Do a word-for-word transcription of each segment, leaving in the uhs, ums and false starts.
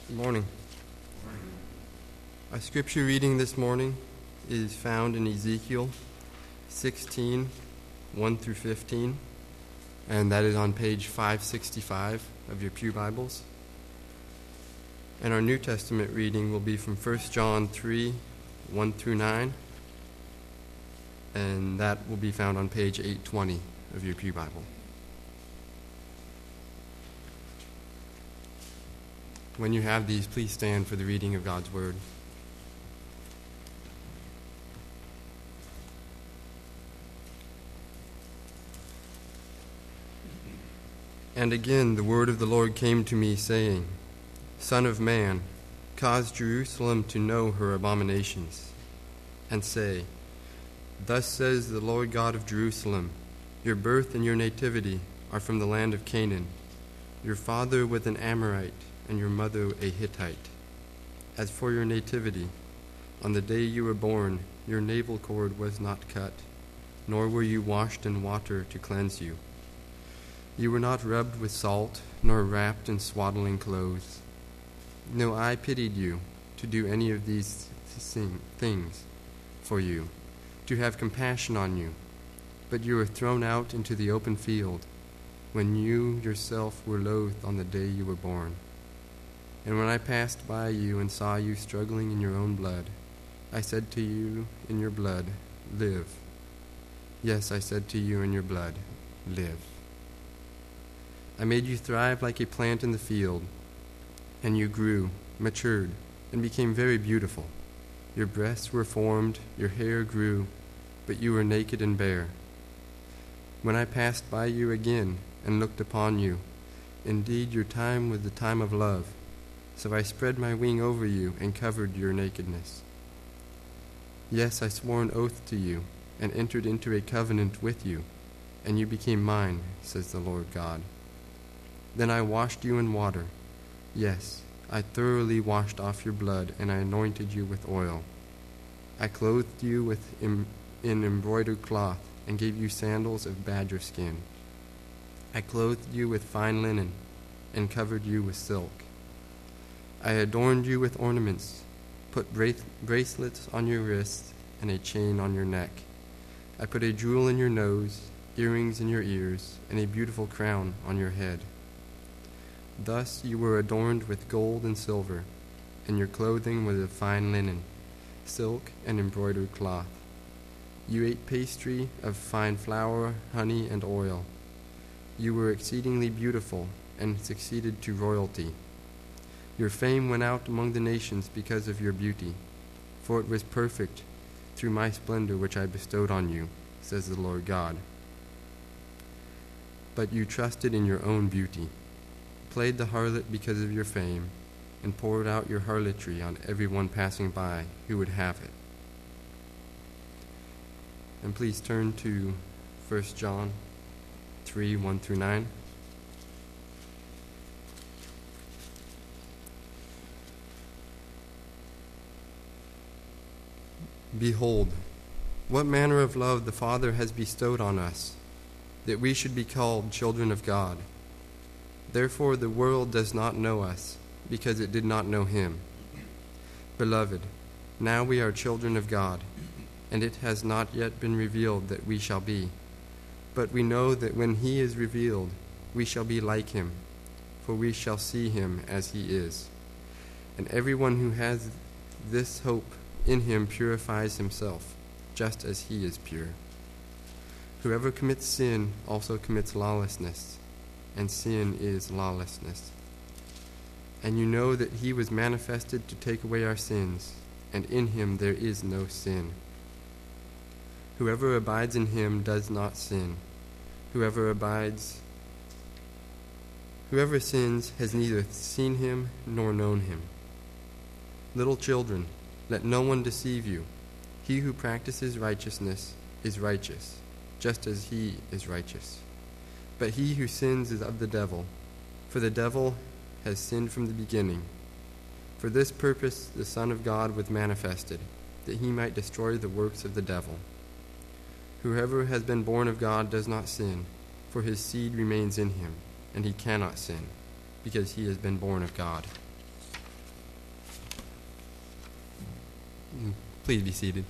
Good morning. Our scripture reading this morning is found in Ezekiel sixteen, one through fifteen, and that is on page five sixty-five of your pew Bibles. And our New Testament reading will be from First John three, one through nine, and that will be found on page eight twenty of your pew Bible. When you have these, please stand for the reading of God's Word. And again the word of the Lord came to me, saying, Son of man, cause Jerusalem to know her abominations, and say, Thus says the Lord God of Jerusalem, Your birth and your nativity are from the land of Canaan. Your father was an Amorite, and your mother a Hittite. As for your nativity, on the day you were born, your navel cord was not cut, nor were you washed in water to cleanse you. You were not rubbed with salt, nor wrapped in swaddling clothes. No, I pitied you to do any of these things for you, to have compassion on you. But you were thrown out into the open field, when you yourself were loathed on the day you were born. And when I passed by you and saw you struggling in your own blood, I said to you in your blood, Live. Yes, I said to you in your blood, Live. I made you thrive like a plant in the field, and you grew, matured, and became very beautiful. Your breasts were formed, your hair grew, but you were naked and bare. When I passed by you again and looked upon you, indeed your time was the time of love. So I spread my wing over you and covered your nakedness. Yes, I swore an oath to you and entered into a covenant with you, and you became mine, says the Lord God. Then I washed you in water. Yes, I thoroughly washed off your blood, and I anointed you with oil. I clothed you with em- in embroidered cloth and gave you sandals of badger skin. I clothed you with fine linen and covered you with silk. I adorned you with ornaments, put bra- bracelets on your wrists, and a chain on your neck. I put a jewel in your nose, earrings in your ears, and a beautiful crown on your head. Thus you were adorned with gold and silver, and your clothing was of fine linen, silk, and embroidered cloth. You ate pastry of fine flour, honey, and oil. You were exceedingly beautiful, and succeeded to royalty. Your fame went out among the nations because of your beauty, for it was perfect through my splendor which I bestowed on you, says the Lord God. But you trusted in your own beauty, played the harlot because of your fame, and poured out your harlotry on everyone passing by who would have it. And please turn to First John three, one through nine. Behold, what manner of love the Father has bestowed on us, that we should be called children of God. Therefore the world does not know us, because it did not know him. Beloved, now we are children of God, and it has not yet been revealed that we shall be. But we know that when he is revealed, we shall be like him, for we shall see him as he is. And everyone who has this hope in him purifies himself, just as he is pure. Whoever commits sin also commits lawlessness, and sin is lawlessness. And you know that he was manifested to take away our sins, and in him there is no sin. Whoever abides in him does not sin. Whoever abides, whoever sins has neither seen him nor known him. Little children, let no one deceive you. He who practices righteousness is righteous, just as he is righteous. But he who sins is of the devil, for the devil has sinned from the beginning. For this purpose the Son of God was manifested, that he might destroy the works of the devil. Whoever has been born of God does not sin, for his seed remains in him, and he cannot sin, because he has been born of God. Please be seated.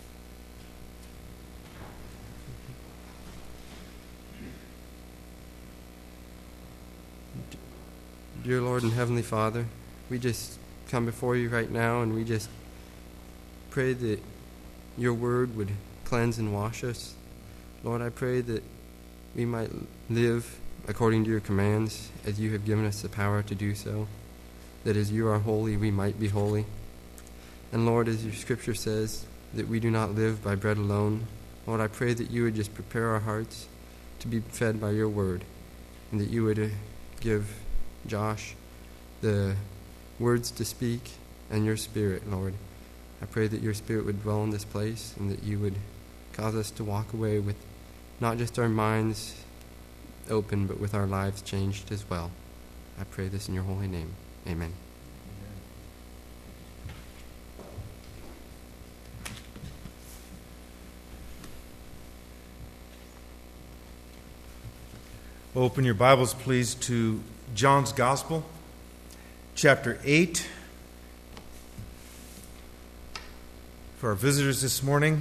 Dear Lord and Heavenly Father, we just come before you right now, and we just pray that your word would cleanse and wash us. Lord, I pray that we might live according to your commands, as you have given us the power to do so, that as you are holy, we might be holy. And Lord, as your scripture says, that we do not live by bread alone, Lord, I pray that you would just prepare our hearts to be fed by your word, and that you would uh, give Josh the words to speak and your spirit, Lord. I pray that your spirit would dwell in this place, and that you would cause us to walk away with not just our minds open, but with our lives changed as well. I pray this in your holy name. Amen. Open your Bibles, please, to John's Gospel, chapter eight. For our visitors this morning,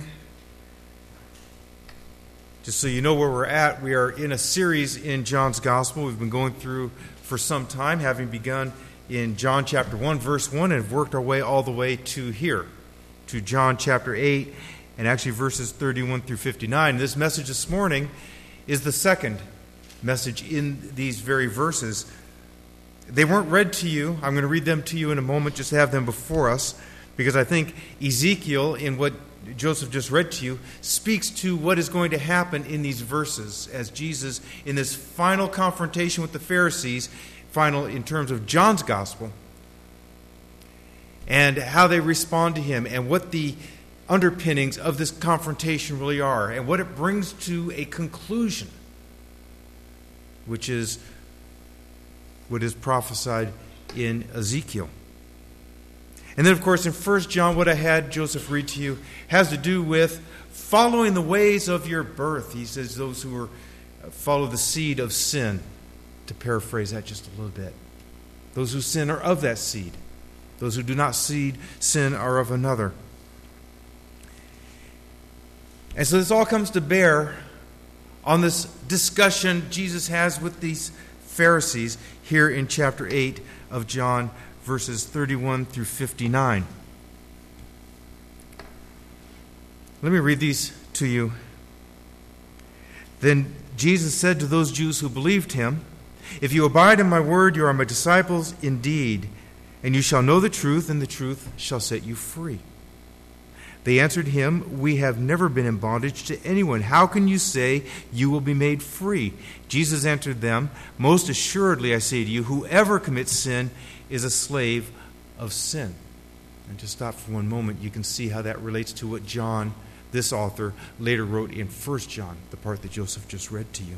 just so you know where we're at, we are in a series in John's Gospel we've been going through for some time, having begun in John chapter one, verse one, and have worked our way all the way to here, to John chapter eight, and actually verses thirty-one through fifty-nine. This message this morning is the second message in these very verses. They weren't read to you. I'm going to read them to you in a moment, just to have them before us, because I think Ezekiel, in what Joseph just read to you, speaks to what is going to happen in these verses as Jesus, in this final confrontation with the Pharisees, final in terms of John's gospel, and how they respond to him, and what the underpinnings of this confrontation really are, and what it brings to a conclusion, which is what is prophesied in Ezekiel. And then, of course, in First John, what I had Joseph read to you has to do with following the ways of your birth. He says those who are follow the seed of sin, to paraphrase that just a little bit. Those who sin are of that seed. Those who do not seed sin are of another. And so this all comes to bear on this discussion Jesus has with these Pharisees here in chapter eight of John, verses thirty-one through fifty-nine. Let me read these to you. Then Jesus said to those Jews who believed him, "If you abide in my word, you are my disciples indeed, and you shall know the truth, and the truth shall set you free." They answered him, "We have never been in bondage to anyone. How can you say you will be made free?" Jesus answered them, "Most assuredly I say to you, whoever commits sin is a slave of sin." And to stop for one moment, you can see how that relates to what John, this author, later wrote in First John, the part that Joseph just read to you.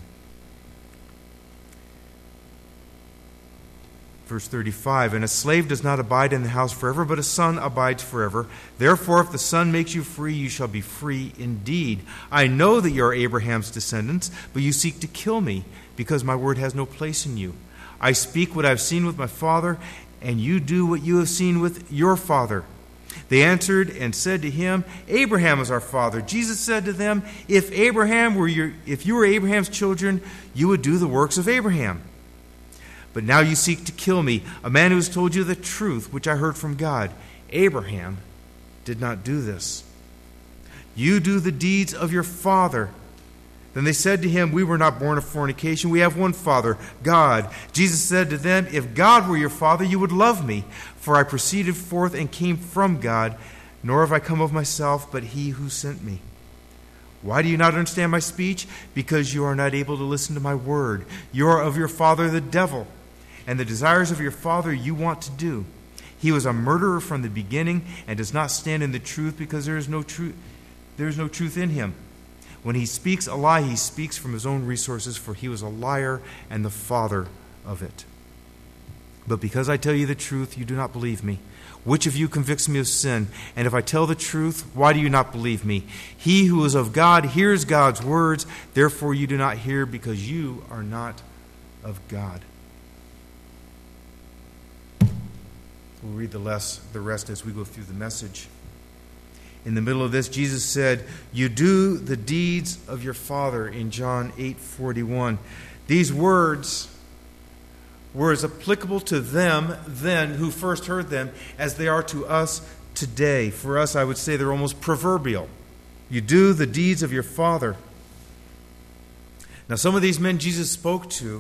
Verse thirty-five, "And a slave does not abide in the house forever, but a son abides forever. Therefore, if the Son makes you free, you shall be free indeed. I know that you are Abraham's descendants, but you seek to kill me, because my word has no place in you. I speak what I have seen with my father, and you do what you have seen with your father." They answered and said to him, "Abraham is our father." Jesus said to them, "If Abraham were your, if you were Abraham's children, you would do the works of Abraham. But now you seek to kill me, a man who has told you the truth, which I heard from God. Abraham did not do this. You do the deeds of your father." Then they said to him, "We were not born of fornication. We have one Father, God." Jesus said to them, "If God were your Father, you would love me, for I proceeded forth and came from God, nor have I come of myself, but he who sent me. Why do you not understand my speech? Because you are not able to listen to my word. You are of your father the devil, and the desires of your father you want to do. He was a murderer from the beginning and does not stand in the truth, because there is no truth there is no truth in him. When he speaks a lie, he speaks from his own resources, for he was a liar and the father of it. But because I tell you the truth, you do not believe me. Which of you convicts me of sin? And if I tell the truth, why do you not believe me? He who is of God hears God's words. Therefore you do not hear, because you are not of God." We'll read the, less, the rest as we go through the message. In the middle of this, Jesus said, "You do the deeds of your Father," in John eight forty-one. These words were as applicable to them then who first heard them as they are to us today. For us, I would say they're almost proverbial. You do the deeds of your Father. Now, some of these men Jesus spoke to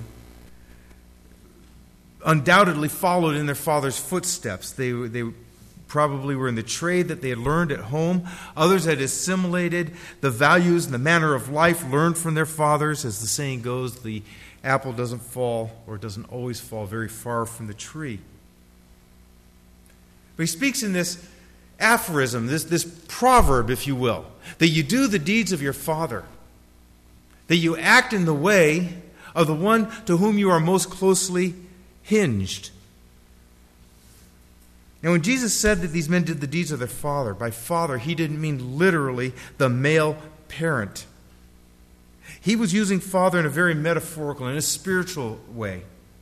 undoubtedly followed in their father's footsteps. They, they probably were in the trade that they had learned at home. Others had assimilated the values and the manner of life learned from their fathers. As the saying goes, the apple doesn't fall, or doesn't always fall, very far from the tree. But he speaks in this aphorism, this, this proverb, if you will, that you do the deeds of your father, that you act in the way of the one to whom you are most closely hinged. Now, when Jesus said that these men did the deeds of their father, by father, he didn't mean literally the male parent. He was using father in a very metaphorical, in a spiritual way.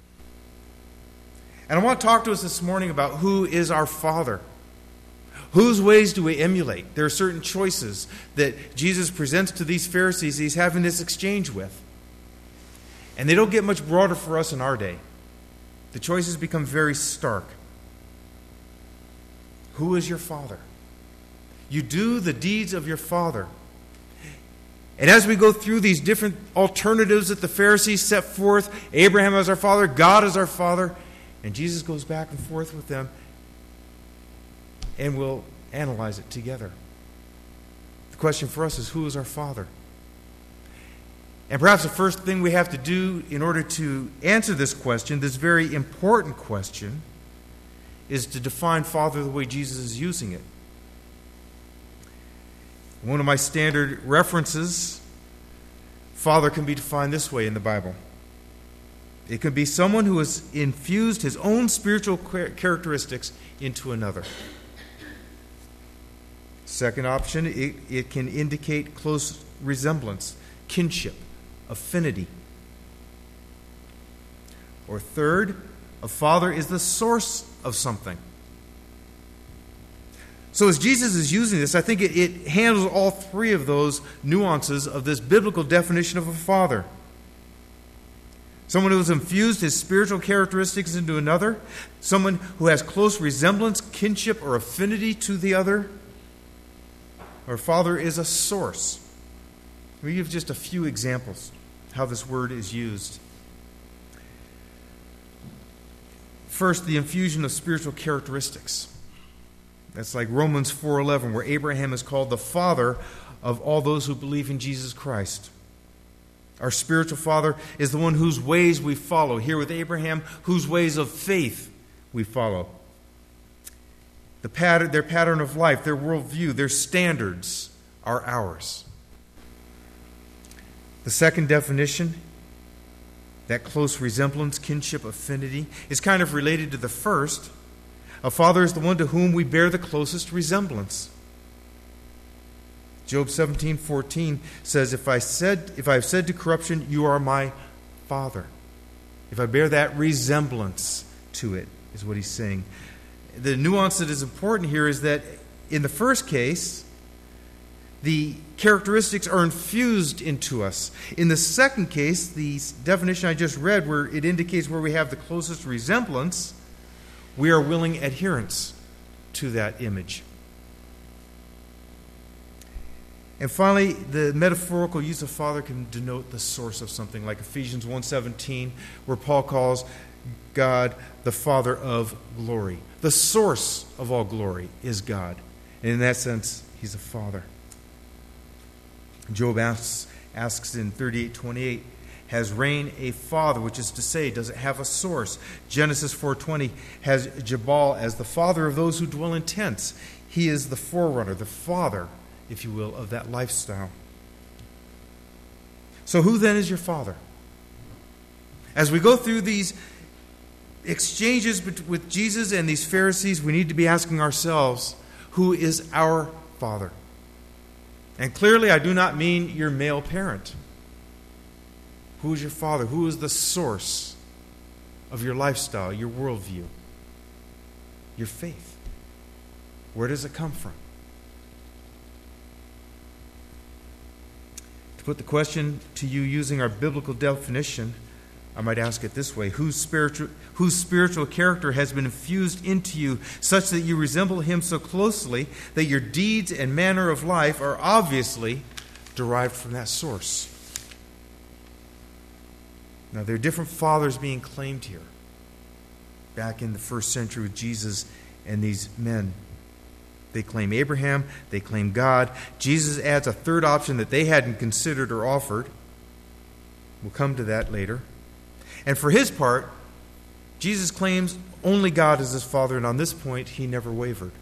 And I want to talk to us this morning about who is our father. Whose ways do we emulate? There are certain choices that Jesus presents to these Pharisees he's having this exchange with. And they don't get much broader for us in our day. The choices become very stark. Who is your father? You do the deeds of your father. And as we go through these different alternatives that the Pharisees set forth, Abraham as our father, God as our father, and Jesus goes back and forth with them, and we'll analyze it together. The question for us is, who is our father? And perhaps the first thing we have to do in order to answer this question, this very important question, is to define father the way Jesus is using it. One of my standard references, father can be defined this way in the Bible. It can be someone who has infused his own spiritual characteristics into another. Second option, it, it can indicate close resemblance, kinship, affinity. Or third, a father is the source of something. So as Jesus is using this, I think it, it handles all three of those nuances of this biblical definition of a father. Someone who has infused his spiritual characteristics into another. Someone who has close resemblance, kinship, or affinity to the other. Our father is a source. Let me give just a few examples how this word is used. First, the infusion of spiritual characteristics. That's like Romans four eleven, where Abraham is called the father of all those who believe in Jesus Christ. Our spiritual father is the one whose ways we follow. Here with Abraham, whose ways of faith we follow. The pattern, their pattern of life, their worldview, their standards are ours. The second definition, that close resemblance, kinship, affinity, is kind of related to the first. A father is the one to whom we bear the closest resemblance. Job seventeen fourteen says, if I said, if I have said to corruption, you are my father. If I bear that resemblance to it, is what he's saying. The nuance that is important here is that in the first case, the characteristics are infused into us. In the second case, the definition I just read, where it indicates where we have the closest resemblance, we are willing adherents to that image. And finally, the metaphorical use of father can denote the source of something, like Ephesians one seventeen, where Paul calls God the Father of glory. The source of all glory is God. And in that sense, he's a father. Job asks, asks in thirty-eight twenty-eight, has rain a father, which is to say, does it have a source? Genesis four twenty has Jabal as the father of those who dwell in tents. He is the forerunner, the father, if you will, of that lifestyle. So who then is your father? As we go through these exchanges with Jesus and these Pharisees, we need to be asking ourselves, who is our father? And clearly, I do not mean your male parent. Who is your father? Who is the source of your lifestyle, your worldview, your faith? Where does it come from? To put the question to you using our biblical definition, I might ask it this way: whose spiritual, whose spiritual character has been infused into you such that you resemble him so closely that your deeds and manner of life are obviously derived from that source? Now, there are different fathers being claimed here. Back in the first century with Jesus and these men, they claim Abraham, they claim God. Jesus adds a third option that they hadn't considered or offered. We'll come to that later. And for his part, Jesus claims only God is his Father, and on this point, he never wavered.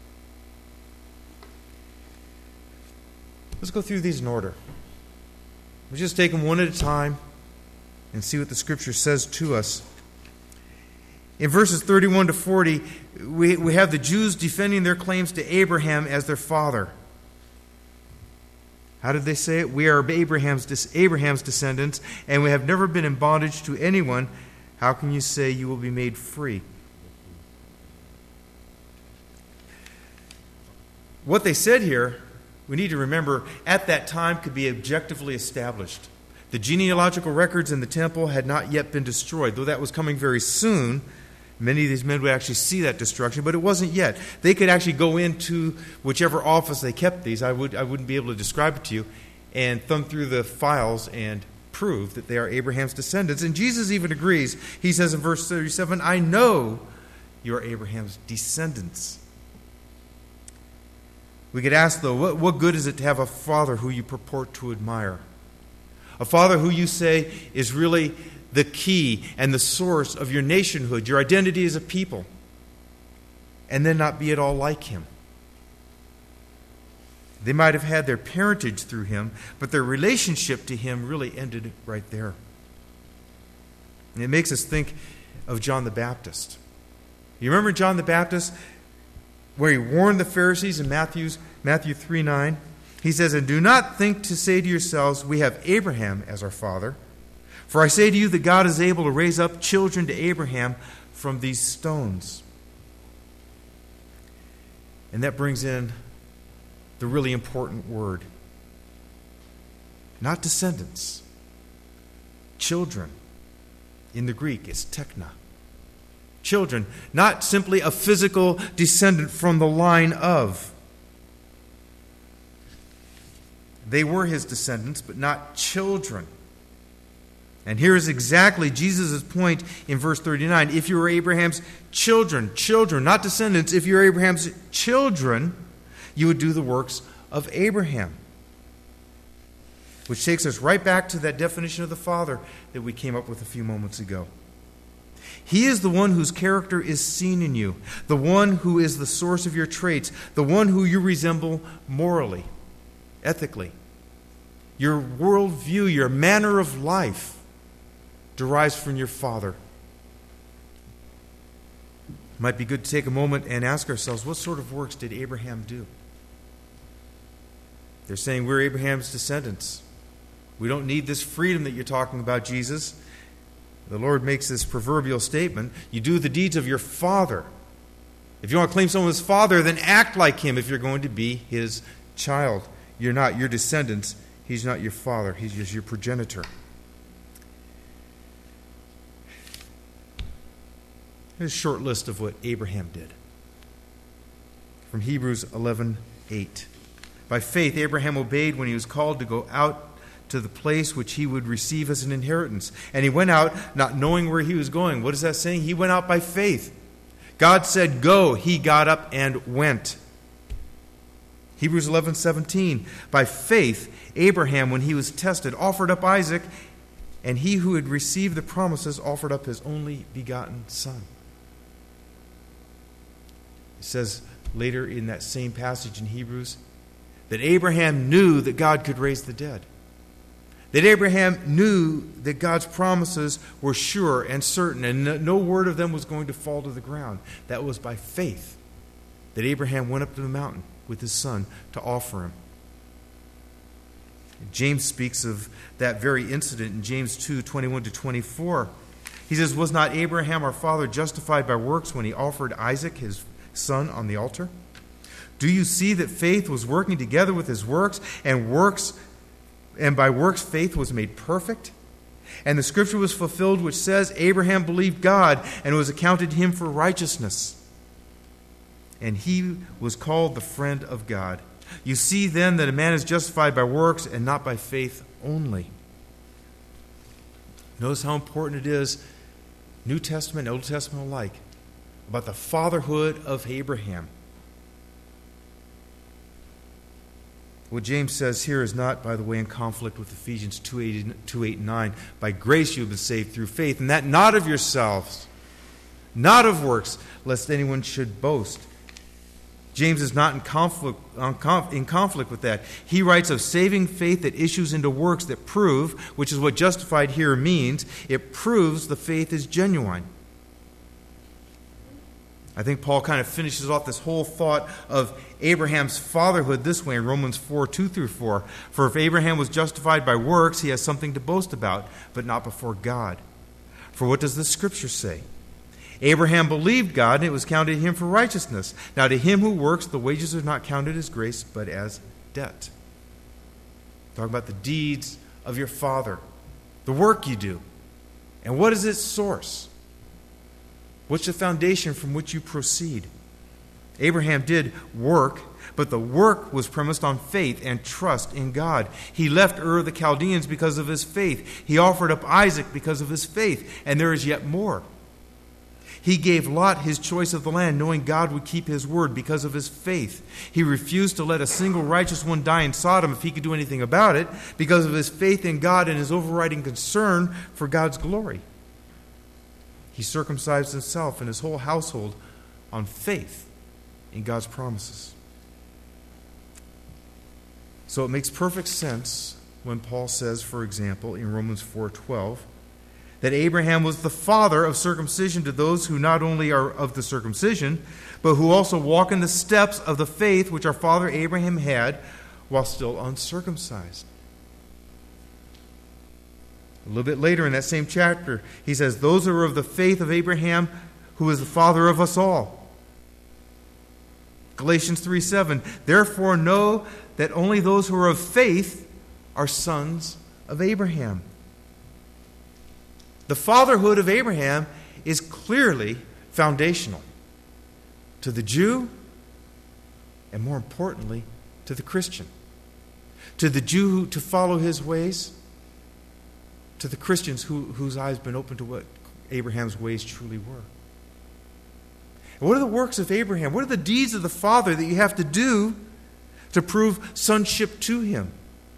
Let's go through these in order. We'll just take them one at a time and see what the Scripture says to us. In verses thirty-one to forty, we, we have the Jews defending their claims to Abraham as their father. How did they say it? We are Abraham's, Abraham's descendants, and we have never been in bondage to anyone. How can you say you will be made free? What they said here, we need to remember, at that time could be objectively established. The genealogical records in the temple had not yet been destroyed, though that was coming very soon. Many of these men would actually see that destruction, but it wasn't yet. They could actually go into whichever office they kept these. I, would, I wouldn't be able to describe it to you, and thumb through the files and prove that they are Abraham's descendants. And Jesus even agrees. He says in verse thirty-seven, I know you are Abraham's descendants. We could ask, though, what, what good is it to have a father who you purport to admire? A father who you say is really the key and the source of your nationhood, your identity as a people, and then not be at all like him. They might have had their parentage through him, but their relationship to him really ended right there. And it makes us think of John the Baptist. You remember John the Baptist, where he warned the Pharisees in Matthew's, Matthew three nine? He says, and do not think to say to yourselves, we have Abraham as our father. For I say to you that God is able to raise up children to Abraham from these stones. And that brings in the really important word. Not descendants. Children. In the Greek, it's tekna. Children. Not simply a physical descendant from the line of. They were his descendants, but not children. And here is exactly Jesus' point in verse thirty-nine. If you are Abraham's children, children, not descendants, if you are Abraham's children, you would do the works of Abraham. Which takes us right back to that definition of the Father that we came up with a few moments ago. He is the one whose character is seen in you, the one who is the source of your traits, the one who you resemble morally, ethically. Your worldview, your manner of life derives from your Father. It might be good to take a moment and ask ourselves, what sort of works did Abraham do? They're saying we're Abraham's descendants. We don't need this freedom that you're talking about, Jesus. The Lord makes this proverbial statement, you do the deeds of your father. If you want to claim someone's father, then act like him if you're going to be his child. You're not your descendants. He's not your father. He's just your progenitor. Here's a short list of what Abraham did. From Hebrews eleven eight. By faith, Abraham obeyed when he was called to go out to the place which he would receive as an inheritance. And he went out not knowing where he was going. What is that saying? He went out by faith. God said, go. He got up and went. Hebrews eleven seventeen. By faith, Abraham, when he was tested, offered up Isaac, and he who had received the promises offered up his only begotten son. It says later in that same passage in Hebrews that Abraham knew that God could raise the dead. That Abraham knew that God's promises were sure and certain, and no word of them was going to fall to the ground. That was by faith that Abraham went up to the mountain with his son to offer him. James speaks of that very incident in James two twenty-one to twenty-four. He says, was not Abraham our father justified by works when he offered Isaac his son on the altar? Do you see that faith was working together with his works, and works and by works faith was made perfect. And the scripture was fulfilled which says, Abraham believed God, and it was accounted to him for righteousness. And he was called the friend of God. You see then that a man is justified by works and not by faith only. Notice how important it is, New Testament and Old Testament alike, about the fatherhood of Abraham. What James says here is not, by the way, in conflict with Ephesians two eight and nine. By grace you have been saved through faith, and that not of yourselves, not of works, lest anyone should boast. James is not in conflict, in conflict with that. He writes of saving faith that issues into works that prove, which is what justified here means, it proves the faith is genuine. I think Paul kind of finishes off this whole thought of Abraham's fatherhood this way in Romans four, two through four. For if Abraham was justified by works, he has something to boast about, but not before God. For what does the Scripture say? Abraham believed God, and it was counted to him for righteousness. Now to him who works, the wages are not counted as grace, but as debt. Talking about the deeds of your father, the work you do. And what is its source? What's the foundation from which you proceed? Abraham did work, but the work was premised on faith and trust in God. He left Ur of the Chaldeans because of his faith. He offered up Isaac because of his faith. And there is yet more. He gave Lot his choice of the land, knowing God would keep his word because of his faith. He refused to let a single righteous one die in Sodom if he could do anything about it, because of his faith in God and his overriding concern for God's glory. He circumcised himself and his whole household on faith in God's promises. So it makes perfect sense when Paul says, for example, in Romans four twelve, that Abraham was the father of circumcision to those who not only are of the circumcision, but who also walk in the steps of the faith which our father Abraham had while still uncircumcised. A little bit later in that same chapter, he says, those who are of the faith of Abraham, who is the father of us all. Galatians three seven, therefore know that only those who are of faith are sons of Abraham. The fatherhood of Abraham is clearly foundational to the Jew and, more importantly, to the Christian. To the Jew who, to follow his ways, to the Christians who, whose eyes have been opened to what Abraham's ways truly were. And what are the works of Abraham? What are the deeds of the father that you have to do to prove sonship to him?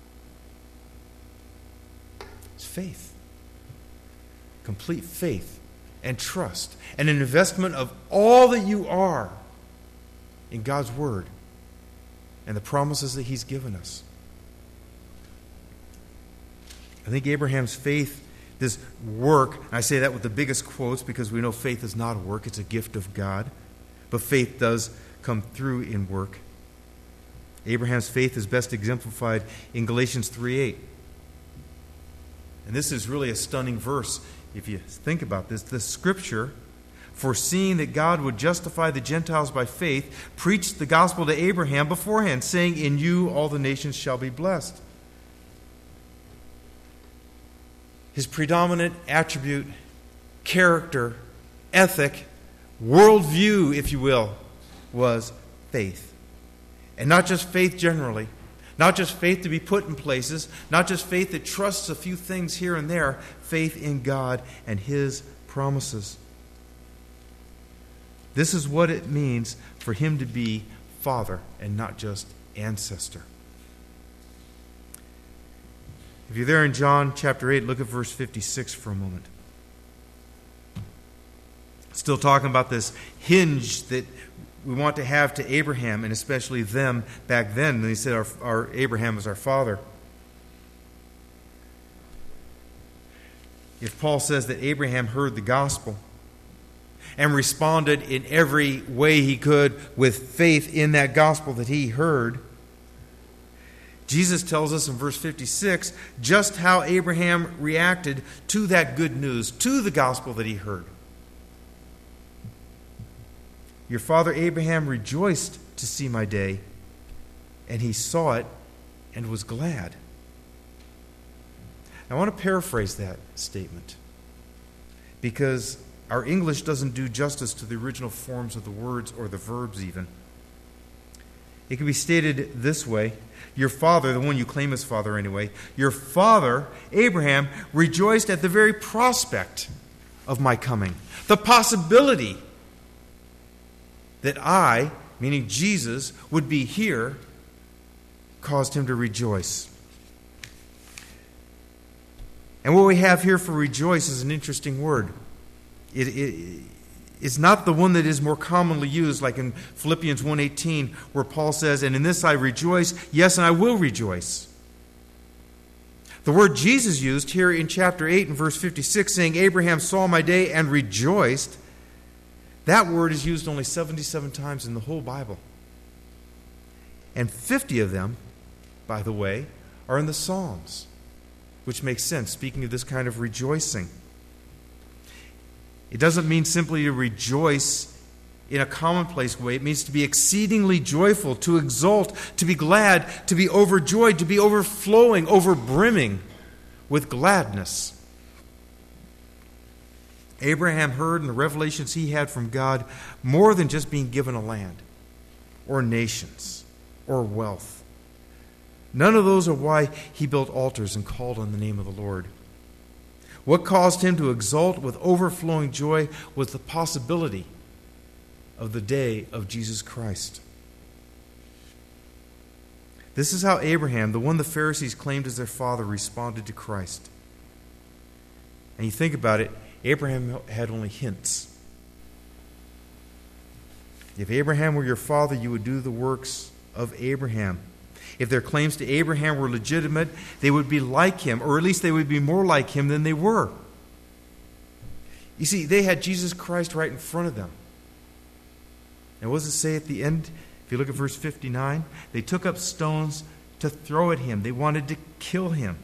It's faith. Complete faith and trust and an investment of all that you are in God's word and the promises that he's given us. I think Abraham's faith, this work, and I say that with the biggest quotes because we know faith is not a work, it's a gift of God. But faith does come through in work. Abraham's faith is best exemplified in Galatians three eight. And this is really a stunning verse if you think about this. The Scripture, foreseeing that God would justify the Gentiles by faith, preached the gospel to Abraham beforehand, saying, in you all the nations shall be blessed. His predominant attribute, character, ethic, worldview, if you will, was faith. And not just faith generally, not just faith to be put in places, not just faith that trusts a few things here and there, faith in God and his promises. This is what it means for him to be father and not just ancestor. If you're there in John chapter eight, look at verse fifty-six for a moment. Still talking about this hinge that we want to have to Abraham, and especially them back then. And he said our, our Abraham is our father. If Paul says that Abraham heard the gospel and responded in every way he could with faith in that gospel that he heard, Jesus tells us in verse fifty-six just how Abraham reacted to that good news, to the gospel that he heard. Your father Abraham rejoiced to see my day, and he saw it and was glad. I want to paraphrase that statement because our English doesn't do justice to the original forms of the words or the verbs even. It can be stated this way. Your father, the one you claim as father anyway, your father, Abraham, rejoiced at the very prospect of my coming. The possibility that I, meaning Jesus, would be here caused him to rejoice. And what we have here for rejoice is an interesting word. It, it, it's not the one that is more commonly used, like in Philippians one eighteen, where Paul says, and in this I rejoice, yes, and I will rejoice. The word Jesus used here in chapter eight and verse fifty-six, saying, Abraham saw my day and rejoiced, that word is used only seventy-seven times in the whole Bible. And fifty of them, by the way, are in the Psalms, which makes sense, speaking of this kind of rejoicing. It doesn't mean simply to rejoice in a commonplace way. It means to be exceedingly joyful, to exult, to be glad, to be overjoyed, to be overflowing, overbrimming with gladness. Abraham heard in the revelations he had from God more than just being given a land or nations or wealth. None of those are why he built altars and called on the name of the Lord. What caused him to exult with overflowing joy was the possibility of the day of Jesus Christ. This is how Abraham, the one the Pharisees claimed as their father, responded to Christ. And you think about it, Abraham had only hints. If Abraham were your father, you would do the works of Abraham. If their claims to Abraham were legitimate, they would be like him, or at least they would be more like him than they were. You see, they had Jesus Christ right in front of them. And what does it say at the end? If you look at verse fifty-nine, they took up stones to throw at him. They wanted to kill him.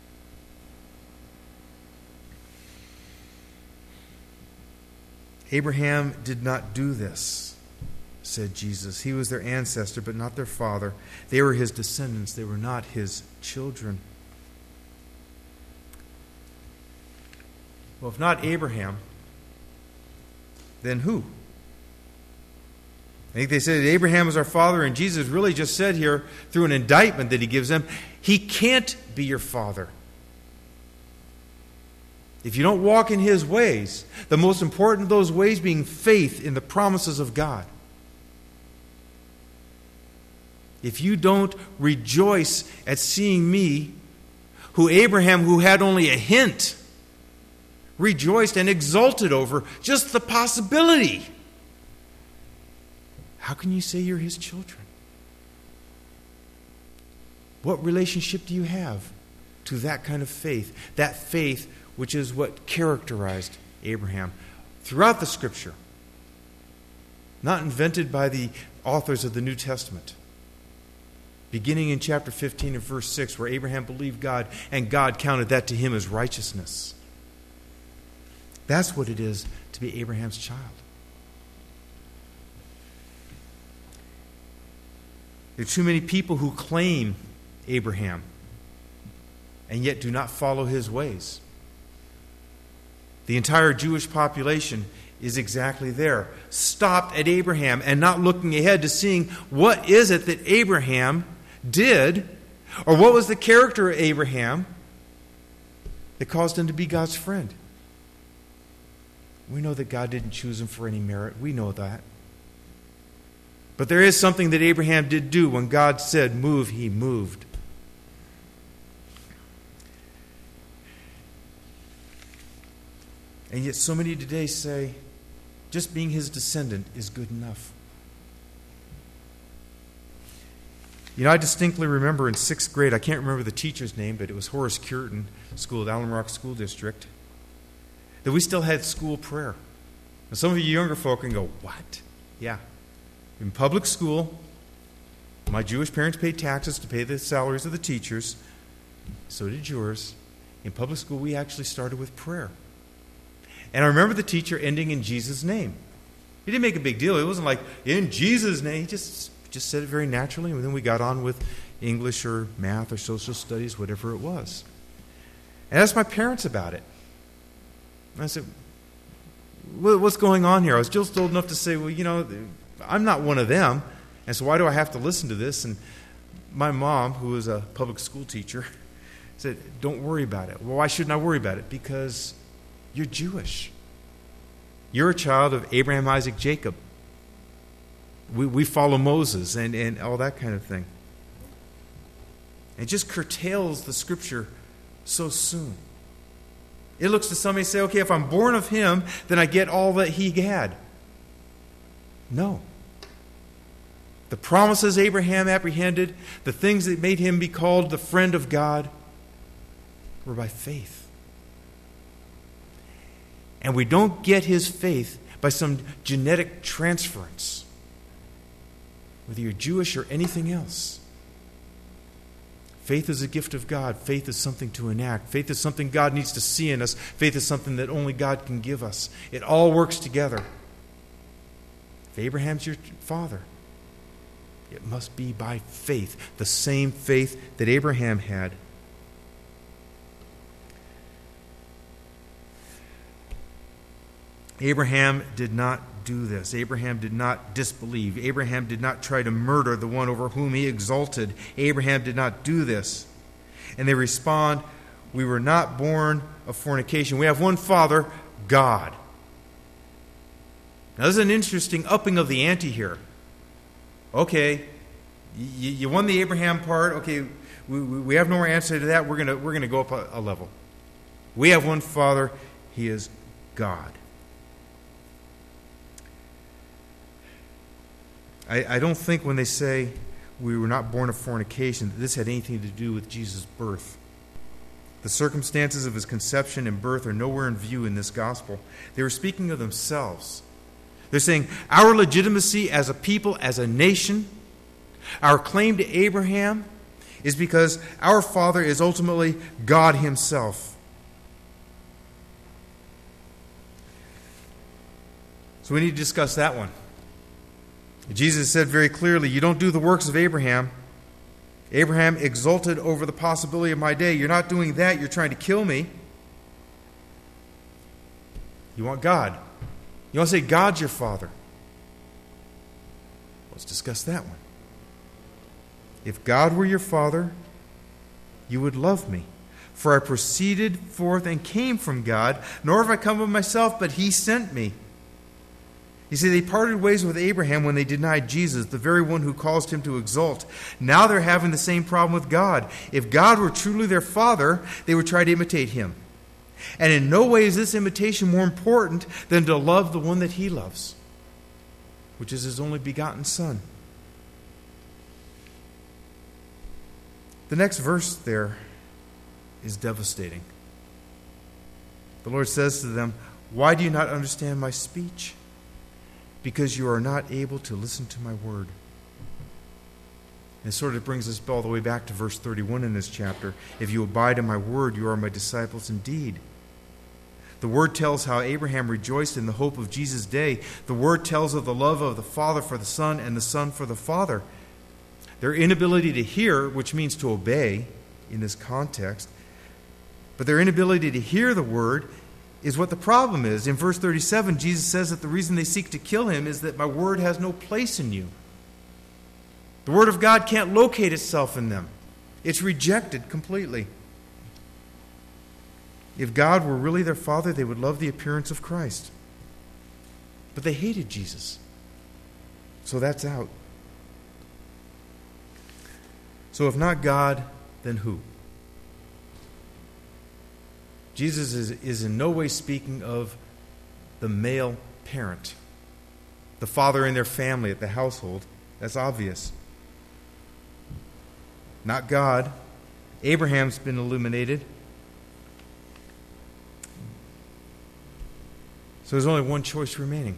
Abraham did not do this, said Jesus. He was their ancestor, but not their father. They were his descendants. They were not his children. Well, if not Abraham, then who? I think they said that Abraham is our father, and Jesus really just said here, through an indictment that he gives them, he can't be your father. If you don't walk in his ways, the most important of those ways being faith in the promises of God. If you don't rejoice at seeing me, who Abraham, who had only a hint, rejoiced and exulted over just the possibility, how can you say you're his children? What relationship do you have to that kind of faith? That faith which is what characterized Abraham throughout the Scripture, not invented by the authors of the New Testament. Beginning in chapter fifteen and verse six, where Abraham believed God and God counted that to him as righteousness. That's what it is to be Abraham's child. There are too many people who claim Abraham and yet do not follow his ways. The entire Jewish population is exactly there, stopped at Abraham and not looking ahead to seeing what is it that Abraham did, or what was the character of Abraham that caused him to be God's friend. We know that God didn't choose him for any merit. We know that. But there is something that Abraham did do. When God said, move, he moved. And yet so many today say, just being his descendant is good enough. You know, I distinctly remember in sixth grade, I can't remember the teacher's name, but it was Horace Curtin School at Allen Rock School District, that we still had school prayer. Now, some of you younger folk can go, what? Yeah. In public school, my Jewish parents paid taxes to pay the salaries of the teachers. So did yours. In public school, we actually started with prayer. And I remember the teacher ending in Jesus' name. He didn't make a big deal. It wasn't like, in Jesus' name. He just, just said it very naturally. And then we got on with English or math or social studies, whatever it was. And I asked my parents about it. And I said, what's going on here? I was just old enough to say, well, you know, I'm not one of them, and so why do I have to listen to this? And my mom, who was a public school teacher, said, don't worry about it. Well, why shouldn't I worry about it? Because you're Jewish. You're a child of Abraham, Isaac, Jacob. We, we follow Moses and, and all that kind of thing. It just curtails the Scripture so soon. It looks to somebody and say, okay, if I'm born of him, then I get all that he had. No. The promises Abraham apprehended, the things that made him be called the friend of God, were by faith. And we don't get his faith by some genetic transference, whether you're Jewish or anything else. Faith is a gift of God. Faith is something to enact. Faith is something God needs to see in us. Faith is something that only God can give us. It all works together. If Abraham's your father, it must be by faith, the same faith that Abraham had. Abraham did not do this. Abraham did not disbelieve. Abraham did not try to murder the one over whom he exulted. Abraham did not do this. And they respond, we were not born of fornication. We have one Father, God. Now, this is an interesting upping of the ante here. Okay, you, you won the Abraham part. Okay, we, we have no more answer to that. We're going we're going to go up a, a level. We have one Father. He is God. I, I don't think when they say we were not born of fornication that this had anything to do with Jesus' birth. The circumstances of his conception and birth are nowhere in view in this gospel. They were speaking of themselves. They're saying our legitimacy as a people, as a nation, our claim to Abraham is because our father is ultimately God himself. So we need to discuss that one. Jesus said very clearly, you don't do the works of Abraham. Abraham exulted over the possibility of my day. You're not doing that. You're trying to kill me. You want God. You want to say God's your father. Let's discuss that one. If God were your father, you would love me. For I proceeded forth and came from God, nor have I come of myself, but he sent me. You see, they parted ways with Abraham when they denied Jesus, the very one who caused him to exult. Now they're having the same problem with God. If God were truly their father, they would try to imitate him. And in no way is this imitation more important than to love the one that he loves, which is his only begotten Son. The next verse there is devastating. The Lord says to them, why do you not understand my speech? Because you are not able to listen to my word. And it sort of brings us all the way back to verse thirty-one in this chapter. If you abide in my word, you are my disciples indeed. The word tells how Abraham rejoiced in the hope of Jesus' day. The word tells of the love of the Father for the Son and the Son for the Father. Their inability to hear, which means to obey in this context, but their inability to hear the word is what the problem is. In verse thirty-seven, Jesus says that the reason they seek to kill him is that my word has no place in you. The word of God can't locate itself in them. It's rejected completely. If God were really their father, they would love the appearance of Christ. But they hated Jesus. So that's out. So if not God, then who? Jesus is, is in no way speaking of the male parent, the father in their family at the household. That's obvious. Not God. Abraham's been illuminated. So there's only one choice remaining.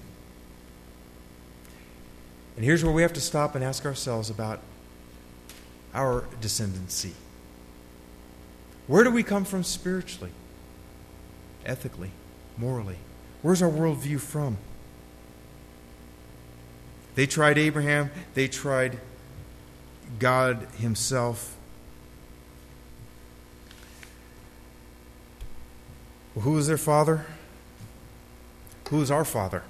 And here's where we have to stop and ask ourselves about our descendancy. Where do we come from spiritually? Ethically, morally? Where's our worldview from? They tried Abraham. They tried God himself. Well, who is their father? Who is our father?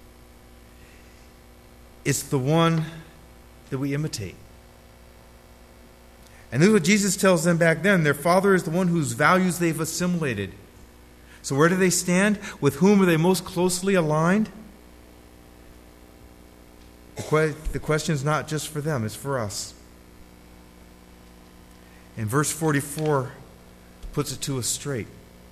It's the one that we imitate. And this is what Jesus tells them back then. Their father is the one whose values they've assimilated. So where do they stand? With whom are they most closely aligned? The, que- the question is not just for them, it's for us. And verse forty-four puts it to us straight.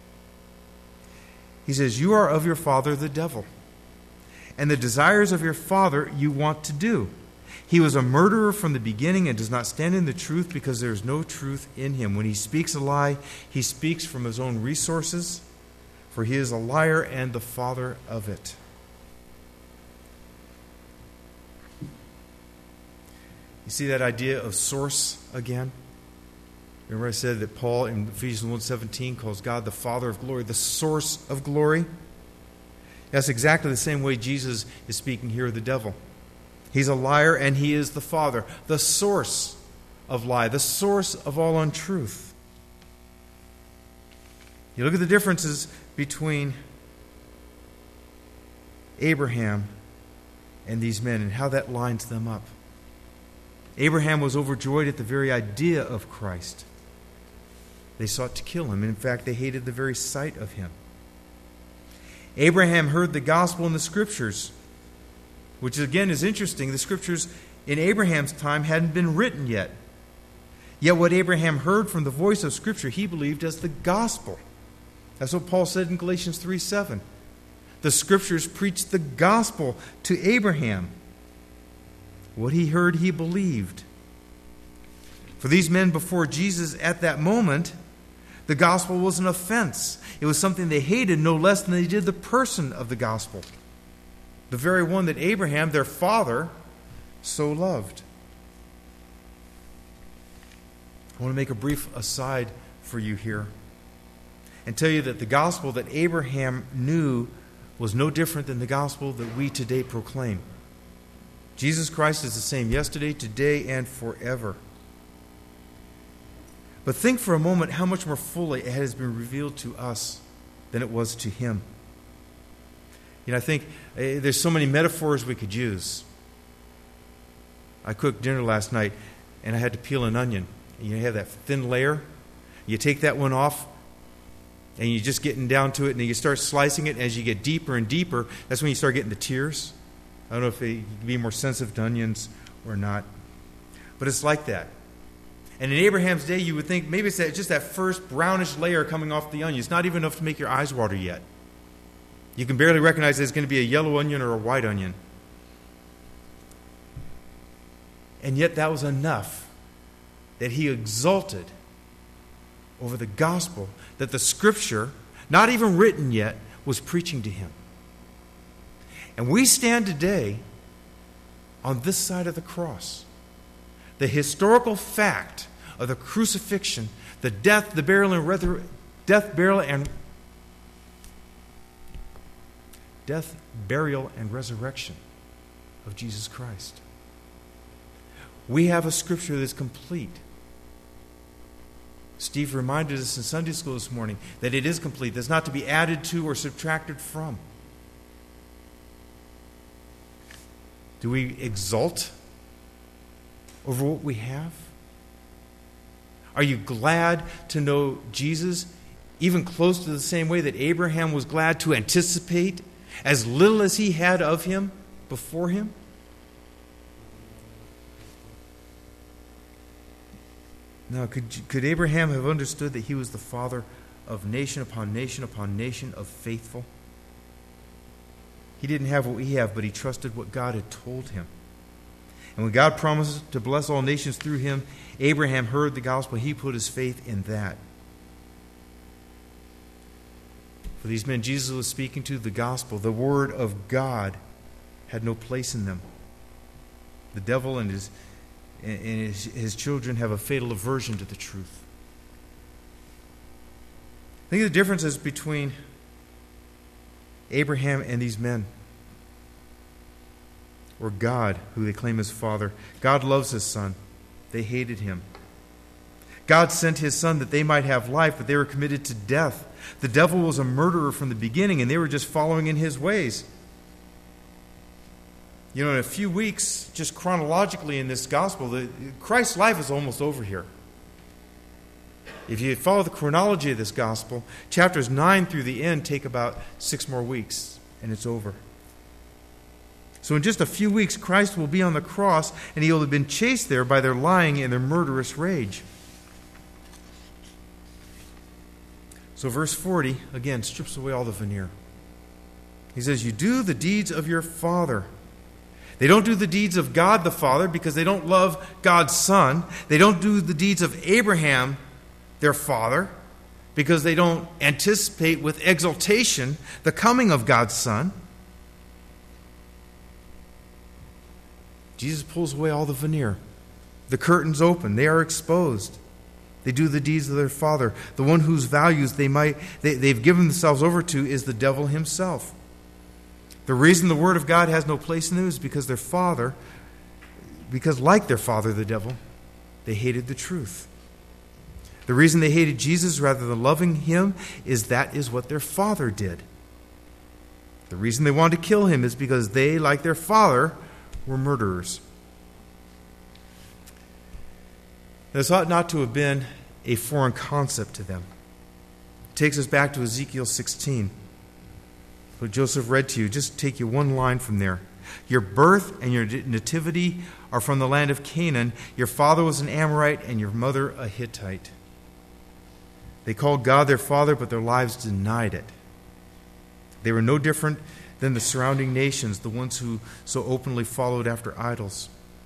He says, "You are of your father the devil, and the desires of your father you want to do. He was a murderer from the beginning and does not stand in the truth because there is no truth in him. When he speaks a lie, he speaks from his own resources, for he is a liar and the father of it." You see that idea of source again? Remember I said that Paul in Ephesians one seventeen calls God the Father of glory, the source of glory? That's exactly the same way Jesus is speaking here of the devil. He's a liar and he is the father, the source of lie, the source of all untruth. You look at the differences between Abraham and these men and how that lines them up. Abraham was overjoyed at the very idea of Christ. They sought to kill him. In fact, they hated the very sight of him. Abraham heard the gospel in the Scriptures, which again is interesting. The Scriptures in Abraham's time hadn't been written yet. Yet what Abraham heard from the voice of Scripture, he believed as the gospel. That's what Paul said in Galatians three seven. The Scriptures preached the gospel to Abraham. What he heard, he believed. For these men before Jesus at that moment, the gospel was an offense. It was something they hated no less than they did the person of the gospel. The very one that Abraham, their father, so loved. I want to make a brief aside for you here and tell you that the gospel that Abraham knew was no different than the gospel that we today proclaim. Jesus Christ is the same yesterday, today, and forever. But think for a moment how much more fully it has been revealed to us than it was to him. You know, I think uh, there's so many metaphors we could use. I cooked dinner last night, and I had to peel an onion. You have that thin layer. You take that one off, and you're just getting down to it, and you start slicing it. As you get deeper and deeper, that's when you start getting the tears. I don't know if you can be more sensitive to onions or not. But it's like that. And in Abraham's day, you would think maybe it's that, just that first brownish layer coming off the onion. It's not even enough to make your eyes water yet. You can barely recognize that it's going to be a yellow onion or a white onion. And yet that was enough that he exulted over the gospel that the Scripture, not even written yet, was preaching to him. And we stand today on this side of the cross. The historical fact of the crucifixion, the death, the burial, and rether- death, burial, and death, burial, and resurrection of Jesus Christ. We have a Scripture that's complete. Steve reminded us in Sunday school this morning that it is complete. That's not to be added to or subtracted from. Do we exult over what we have? Are you glad to know Jesus, even close to the same way that Abraham was glad to anticipate as little as he had of him before him? Now, could, could Abraham have understood that he was the father of nation upon nation upon nation of faithful? He didn't have what we have, but he trusted what God had told him. And when God promised to bless all nations through him, Abraham heard the gospel. He put his faith in that. For these men Jesus was speaking to, the gospel, the word of God, had no place in them. The devil and his, and his, his children have a fatal aversion to the truth. Think of the differences between Abraham and these men, or God, who they claim as Father. God loves His Son. They hated Him. God sent his Son that they might have life, but they were committed to death. The devil was a murderer from the beginning, and they were just following in his ways. You know, in a few weeks, just chronologically in this gospel, the, Christ's life is almost over here. If you follow the chronology of this gospel, chapters nine through the end take about six more weeks, and it's over. So in just a few weeks, Christ will be on the cross, and he will have been chased there by their lying and their murderous rage. So verse forty, again, strips away all the veneer. He says, you do the deeds of your father. They don't do the deeds of God the Father because they don't love God's Son. They don't do the deeds of Abraham, their father, because they don't anticipate with exultation the coming of God's Son. Jesus pulls away all the veneer. The curtain's open. They are exposed. They do the deeds of their father. The one whose values they might they, they've given themselves over to is the devil himself. The reason the Word of God has no place in them is because their father, because like their father, the devil, they hated the truth. The reason they hated Jesus rather than loving him is that is what their father did. The reason they wanted to kill him is because they, like their father, were murderers. This ought not to have been a foreign concept to them. It takes us back to Ezekiel sixteen. What Joseph read to you, just take you one line from there. Your birth and your nativity are from the land of Canaan. Your father was an Amorite and your mother a Hittite. They called God their father, but their lives denied it. They were no different than the surrounding nations, the ones who so openly followed after idols.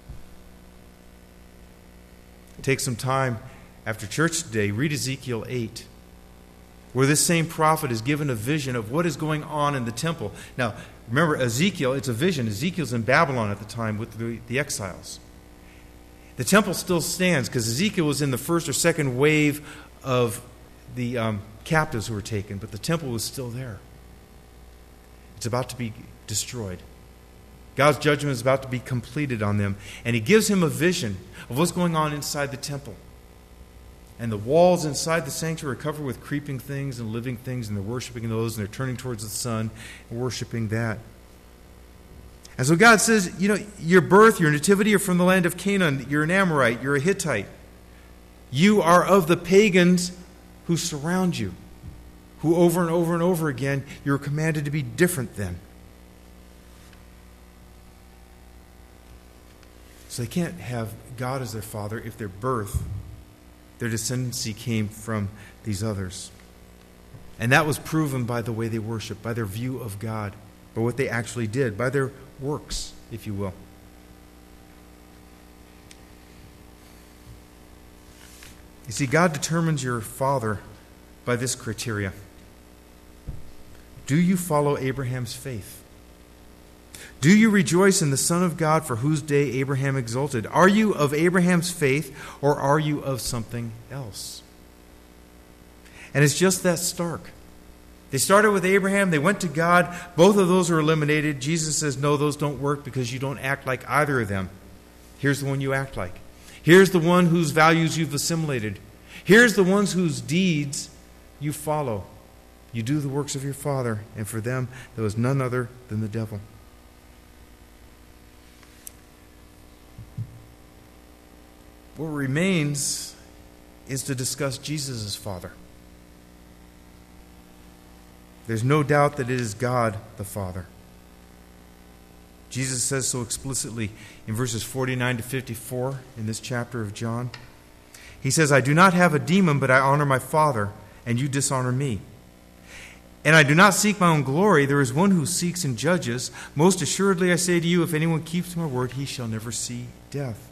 Take some time after church today, read Ezekiel eight, where this same prophet is given a vision of what is going on in the temple. Now, remember, Ezekiel, it's a vision. Ezekiel's in Babylon at the time with the, the exiles. The temple still stands because Ezekiel was in the first or second wave of the um, captives who were taken, but the temple was still there. It's about to be destroyed. God's judgment is about to be completed on them. And he gives him a vision of what's going on inside the temple. And the walls inside the sanctuary are covered with creeping things and living things, and they're worshiping those, and they're turning towards the sun and worshiping that. And so God says, you know, your birth, your nativity are from the land of Canaan. You're an Amorite. You're a Hittite. You are of the pagans who surround you, who over and over and over again, you're commanded to be different than. So they can't have God as their father if their birth, their descendancy came from these others. And that was proven by the way they worshiped, by their view of God, by what they actually did, by their works, if you will. You see, God determines your father by this criteria. Do you follow Abraham's faith? Do you rejoice in the Son of God for whose day Abraham exulted? Are you of Abraham's faith, or are you of something else? And it's just that stark. They started with Abraham. They went to God. Both of those are eliminated. Jesus says, no, those don't work because you don't act like either of them. Here's the one you act like. Here's the one whose values you've assimilated. Here's the ones whose deeds you follow. You do the works of your father, and for them there was none other than the devil. What remains is to discuss Jesus' Father. There's no doubt that it is God the Father. Jesus says so explicitly in verses forty-nine to fifty-four in this chapter of John. He says, I do not have a demon, but I honor my Father, and you dishonor me. And I do not seek my own glory. There is one who seeks and judges. Most assuredly I say to you, if anyone keeps my word, he shall never see death.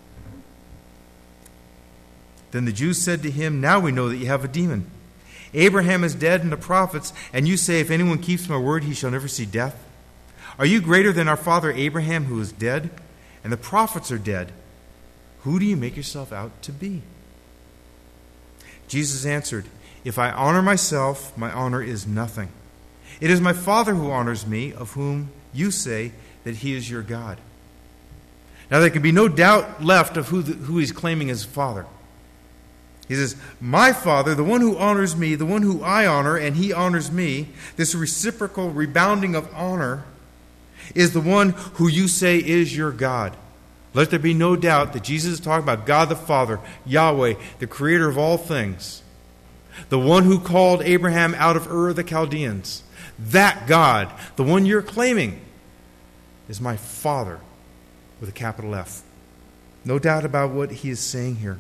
Then the Jews said to him, now we know that you have a demon. Abraham is dead and the prophets, and you say, if anyone keeps my word, he shall never see death. Are you greater than our father Abraham, who is dead? And the prophets are dead. Who do you make yourself out to be? Jesus answered, if I honor myself, my honor is nothing. It is my Father who honors me, of whom you say that he is your God. Now there can be no doubt left of who, the, who he's claiming as Father. He says, my Father, the one who honors me, the one who I honor, and he honors me, this reciprocal rebounding of honor, is the one who you say is your God. Let there be no doubt that Jesus is talking about God the Father, Yahweh, the creator of all things, the one who called Abraham out of Ur of the Chaldeans. That God, the one you're claiming, is my Father with a capital F. No doubt about what he is saying here.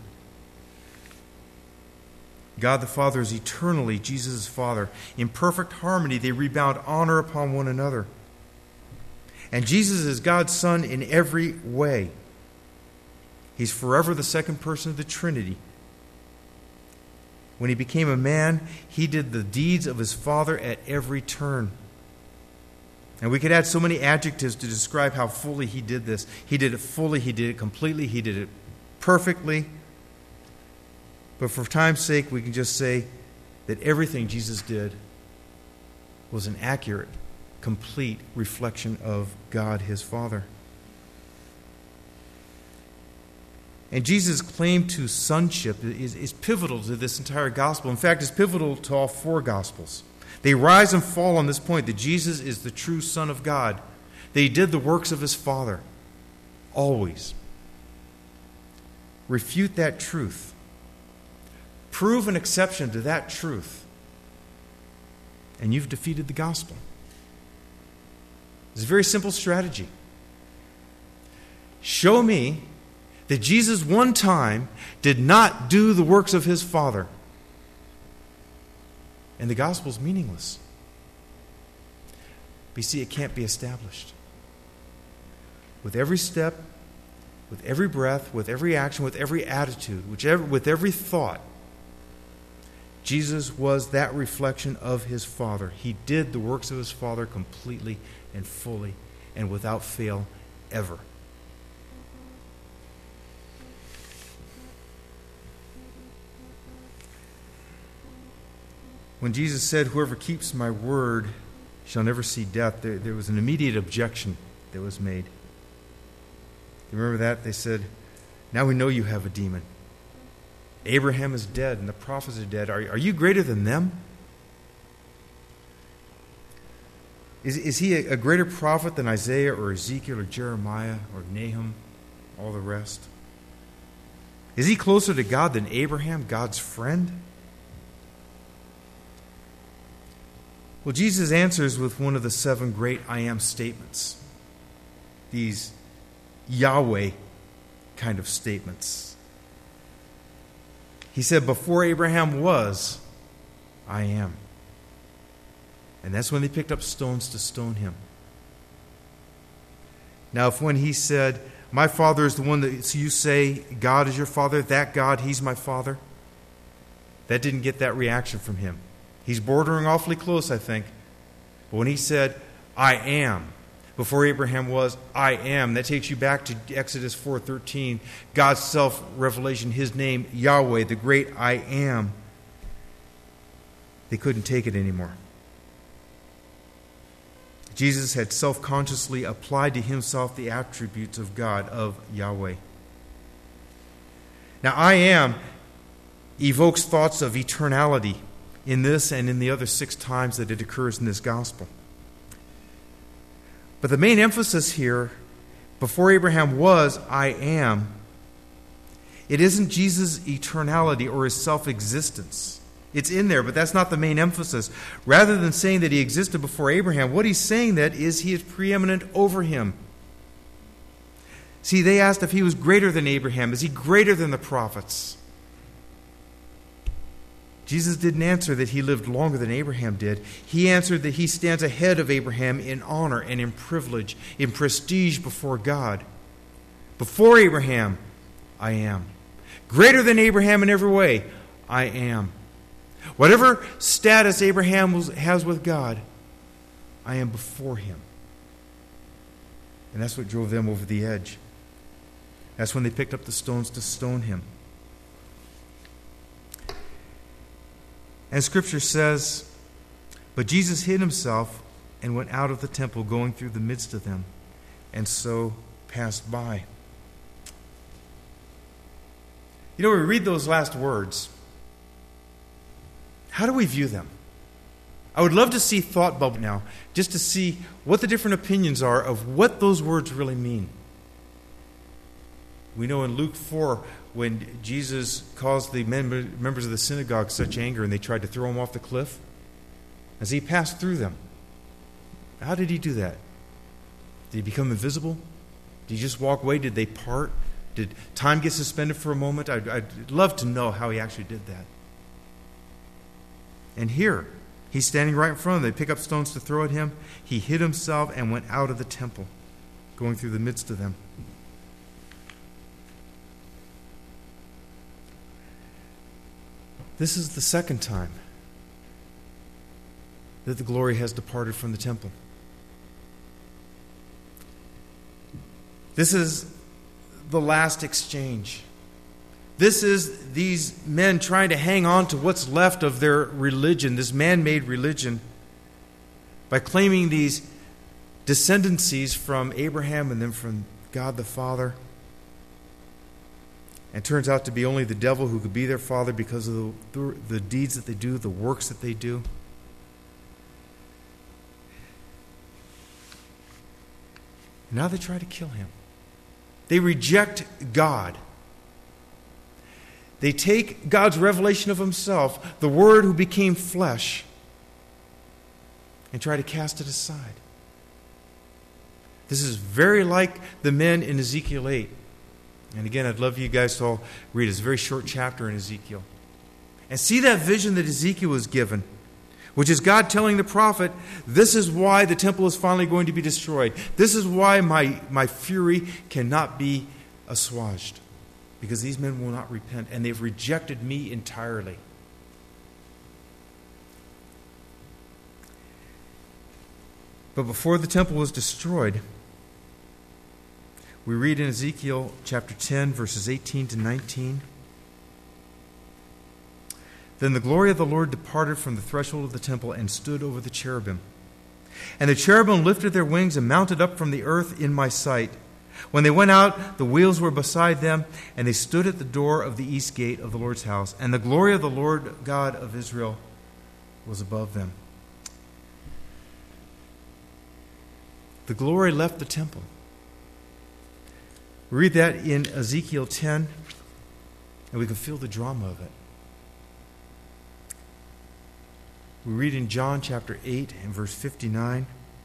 God the Father is eternally Jesus' Father. In perfect harmony, they rebound honor upon one another. And Jesus is God's Son in every way. He's forever the second person of the Trinity. When he became a man, he did the deeds of his Father at every turn. And we could add so many adjectives to describe how fully he did this. He did it fully, he did it completely, he did it perfectly. But for time's sake, we can just say that everything Jesus did was an accurate, complete reflection of God, his Father. And Jesus' claim to sonship is, is pivotal to this entire gospel. In fact, it's pivotal to all four gospels. They rise and fall on this point that Jesus is the true Son of God. That he did the works of his Father. Always. Refute that truth. Prove an exception to that truth. And you've defeated the gospel. It's a very simple strategy. Show me that Jesus one time did not do the works of his Father, and the gospel is meaningless. But you see, it can't be established. With every step, with every breath, with every action, with every attitude, whichever, with every thought, Jesus was that reflection of his Father. He did the works of his Father completely and fully and without fail ever. When Jesus said, whoever keeps my word shall never see death, there, there was an immediate objection that was made. You remember that? They said, now we know you have a demon. Abraham is dead and the prophets are dead. Are, are you greater than them? Is, is he a, a greater prophet than Isaiah or Ezekiel or Jeremiah or Nahum, all the rest? Is he closer to God than Abraham, God's friend? Well, Jesus answers with one of the seven great I am statements. These Yahweh kind of statements. He said, before Abraham was, I am. And that's when they picked up stones to stone him. Now, if when he said, my Father is the one that so you say God is your Father, that God, he's my Father, that didn't get that reaction from him. He's bordering awfully close, I think. But when he said, I am, before Abraham was, I am, that takes you back to Exodus four thirteen, God's self-revelation, his name, Yahweh, the great I am. They couldn't take it anymore. Jesus had self-consciously applied to himself the attributes of God, of Yahweh. Now, I am evokes thoughts of eternality in this and in the other six times that it occurs in this gospel. But the main emphasis here, before Abraham was, I am, it isn't Jesus' eternality or his self-existence. It's in there, but that's not the main emphasis. Rather than saying that he existed before Abraham, what he's saying that is he is preeminent over him. See, they asked if he was greater than Abraham. Is he greater than the prophets? Jesus didn't answer that he lived longer than Abraham did. He answered that he stands ahead of Abraham in honor and in privilege, in prestige before God. Before Abraham, I am. Greater than Abraham in every way, I am. Whatever status Abraham has with God, I am before him. And that's what drove them over the edge. That's when they picked up the stones to stone him. And Scripture says, but Jesus hid himself and went out of the temple, going through the midst of them, and so passed by. You know, we read those last words, how do we view them? I would love to see Thought Bubble now, just to see what the different opinions are of what those words really mean. We know in Luke four, when Jesus caused the members of the synagogue such anger and they tried to throw him off the cliff, as he passed through them, how did he do that? Did he become invisible? Did he just walk away? Did they part? Did time get suspended for a moment? I'd, I'd love to know how he actually did that. And here, he's standing right in front of them. They pick up stones to throw at him. He hid himself and went out of the temple, going through the midst of them. This is the second time that the glory has departed from the temple. This is the last exchange. This is these men trying to hang on to what's left of their religion, this man-made religion, by claiming these descendancies from Abraham and then from God the Father. And it turns out to be only the devil who could be their father because of the, the, the deeds that they do, the works that they do. Now they try to kill him. They reject God. They take God's revelation of himself, the Word who became flesh, and try to cast it aside. This is very like the men in Ezekiel eight. And again, I'd love you guys to all read it. It's a very short chapter in Ezekiel. And see that vision that Ezekiel was given, which is God telling the prophet, this is why the temple is finally going to be destroyed. This is why my, my fury cannot be assuaged. Because these men will not repent, and they've rejected me entirely. But before the temple was destroyed, we read in Ezekiel chapter ten, verses eighteen to nineteen. Then the glory of the Lord departed from the threshold of the temple and stood over the cherubim. And the cherubim lifted their wings and mounted up from the earth in my sight. When they went out, the wheels were beside them, and they stood at the door of the east gate of the Lord's house. And the glory of the Lord God of Israel was above them. The glory left the temple. We read that in Ezekiel ten, and we can feel the drama of it. We read in John chapter eight and verse fifty-nine.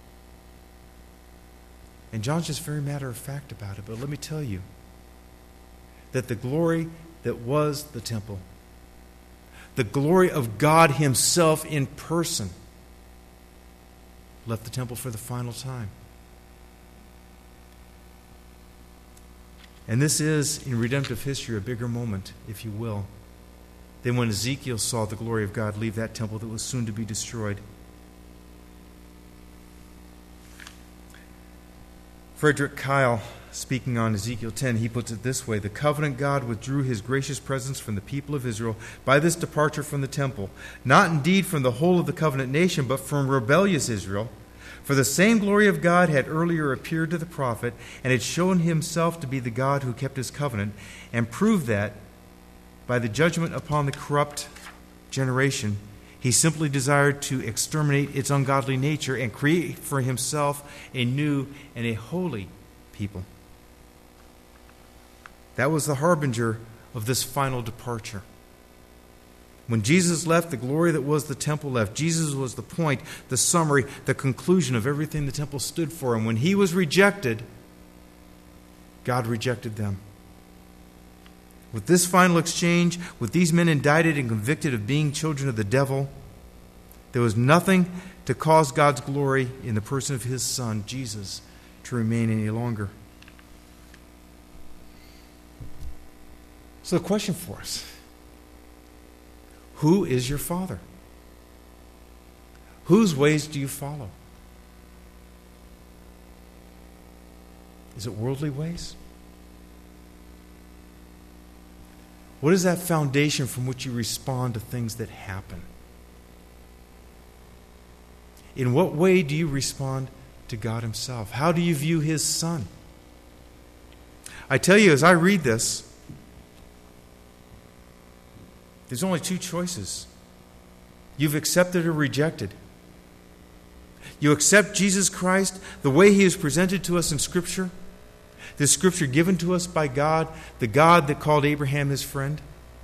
And John's just very matter of fact about it. But let me tell you that the glory that was the temple, the glory of God himself in person, left the temple for the final time. And this is, in redemptive history, a bigger moment, if you will, than when Ezekiel saw the glory of God leave that temple that was soon to be destroyed. Frederick Kyle, speaking on Ezekiel ten, he puts it this way: the covenant God withdrew his gracious presence from the people of Israel by this departure from the temple, not indeed from the whole of the covenant nation, but from rebellious Israel. For the same glory of God had earlier appeared to the prophet, and had shown himself to be the God who kept his covenant, and proved that, by the judgment upon the corrupt generation, he simply desired to exterminate its ungodly nature and create for himself a new and a holy people. That was the harbinger of this final departure. When Jesus left, the glory that was the temple left. Jesus was the point, the summary, the conclusion of everything the temple stood for. And when he was rejected, God rejected them. With this final exchange, with these men indicted and convicted of being children of the devil, there was nothing to cause God's glory in the person of his Son, Jesus, to remain any longer. So the question for us: who is your Father? Whose ways do you follow? Is it worldly ways? What is that foundation from which you respond to things that happen? In what way do you respond to God himself? How do you view his Son? I tell you, as I read this, there's only two choices. you've accepted or rejected. You accept Jesus Christ, the way he is presented to us in Scripture, the Scripture given to us by God, the God that called Abraham his friend.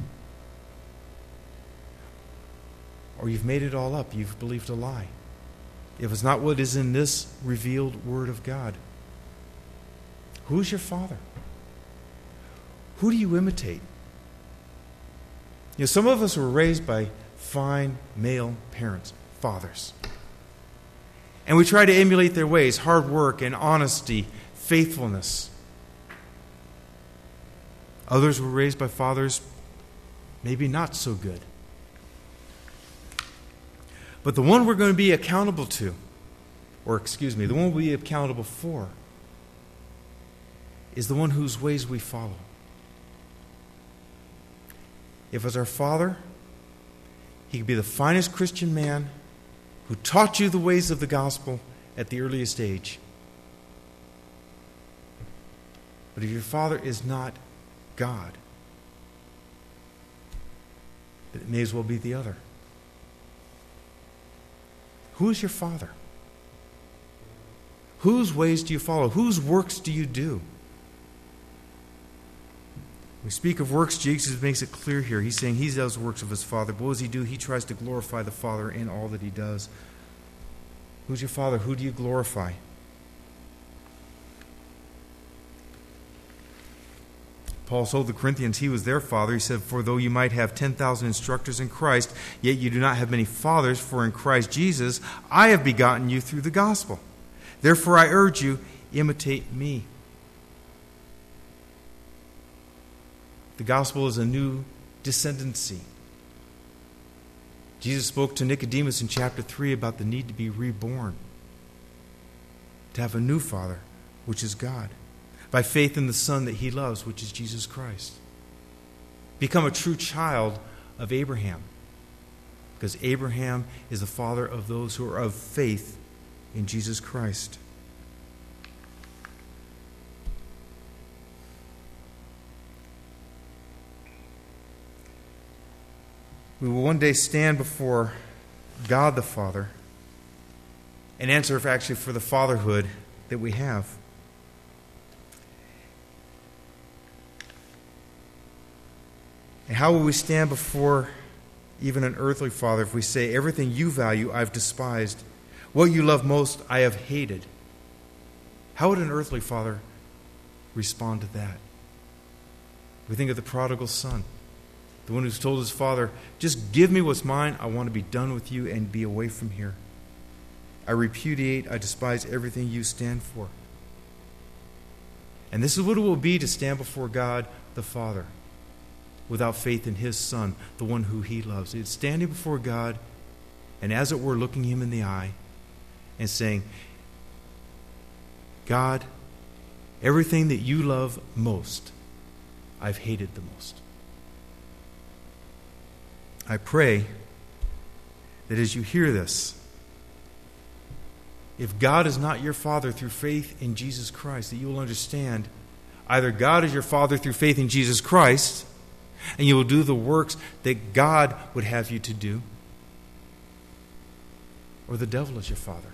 Or you've made it all up. You've believed a lie. If it's not what is in this revealed Word of God. Who's your father? Who do you imitate? You know, some of us were raised by fine male parents, fathers. And we try to emulate their ways, hard work and honesty, faithfulness. Others were raised by fathers maybe not so good. But the one we're going to be accountable to, or excuse me, the one we'll be accountable for, is the one whose ways we follow. If as our father, he could be the finest Christian man who taught you the ways of the gospel at the earliest age. But if your father is not God, then it may as well be the other. Who is your father? Whose ways do you follow? Whose works do you do? When we speak of works, Jesus makes it clear here. He's saying he does works of his Father. But what does he do? He tries to glorify the Father in all that he does. Who's your Father? Who do you glorify? Paul told the Corinthians he was their father. He said, "For though you might have ten thousand instructors in Christ, yet you do not have many fathers, for in Christ Jesus I have begotten you through the gospel. Therefore I urge you, imitate me." The gospel is a new descendancy. Jesus spoke to Nicodemus in chapter three about the need to be reborn, to have a new father, which is God, by faith in the Son that he loves, which is Jesus Christ. Become a true child of Abraham, because Abraham is the father of those who are of faith in Jesus Christ. We will one day stand before God the Father and answer if actually for the fatherhood that we have. And how will we stand before even an earthly father if we say, everything you value I've despised, what you love most I have hated? How would an earthly father respond to that? We think of the prodigal son, the one who's told his father, just give me what's mine, I want to be done with you and be away from here. I repudiate, I despise everything you stand for. And this is what it will be to stand before God the Father without faith in his Son, the one who he loves. It's standing before God and as it were looking him in the eye and saying, God, everything that you love most, I've hated the most. I pray that as you hear this, if God is not your Father through faith in Jesus Christ, that you will understand either God is your Father through faith in Jesus Christ, and you will do the works that God would have you to do, or the devil is your father.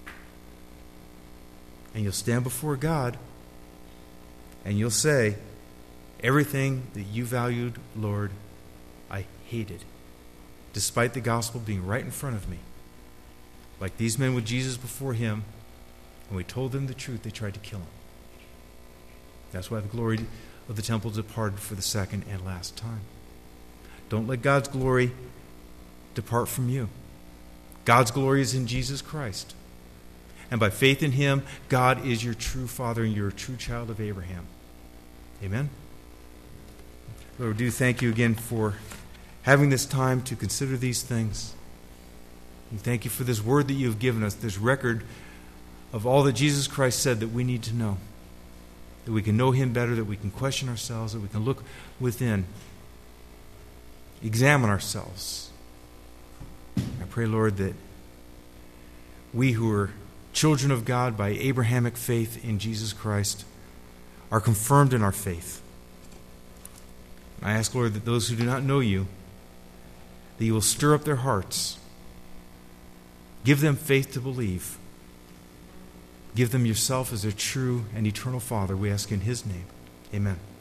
And you'll stand before God, and you'll say, everything that you valued, Lord, I hated, despite the gospel being right in front of me. Like these men with Jesus before him, when we told them the truth, they tried to kill him. That's why the glory of the temple departed for the second and last time. Don't let God's glory depart from you. God's glory is in Jesus Christ. And by faith in him, God is your true Father and you're a true child of Abraham. Amen? Lord, we do thank you again for having this time to consider these things. We thank you for this word that you have given us, this record of all that Jesus Christ said that we need to know. That we can know him better, that we can question ourselves, that we can look within, examine ourselves. I pray, Lord, that we who are children of God by Abrahamic faith in Jesus Christ are confirmed in our faith. I ask, Lord, that those who do not know you that you will stir up their hearts. Give them faith to believe. Give them yourself as their true and eternal Father. We ask in his name. Amen.